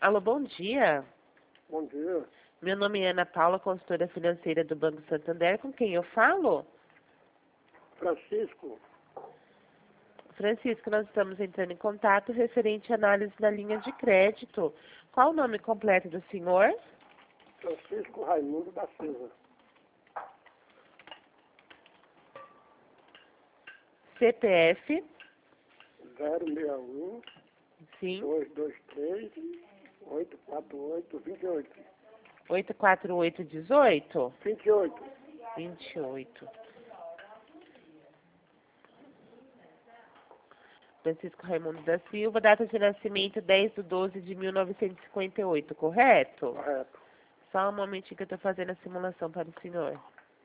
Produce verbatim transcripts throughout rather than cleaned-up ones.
Alô, bom dia. Bom dia. Meu nome é Ana Paula, consultora financeira do Banco Santander. Com quem eu falo? Francisco. Francisco, nós estamos entrando em contato referente à análise da linha de crédito. Qual o nome completo do senhor? Francisco Raimundo da Silva. C P F? zero seis um, Sim. dois dois três, oito quatro oito, dois oito. oito quatro oito um oito? vinte e oito. vinte e oito. Francisco Raimundo da Silva, data de nascimento dez de doze de mil novecentos e cinquenta e oito, correto? Correto. Só um momentinho que eu estou fazendo a simulação para o senhor.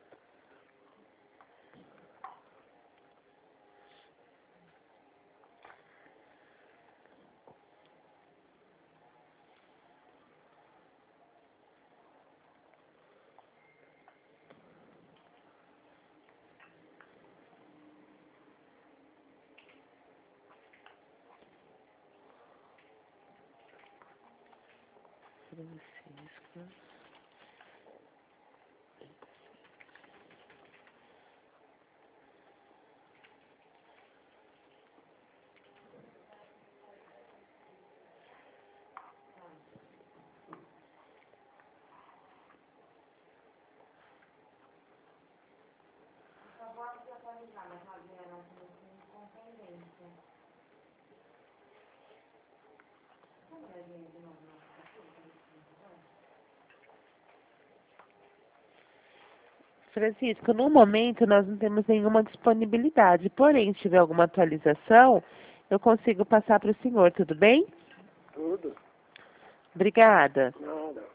Francisco. Francisco, no momento nós não temos nenhuma disponibilidade, porém, se tiver alguma atualização, eu consigo passar para o senhor, tudo bem? Tudo. Obrigada. Nada.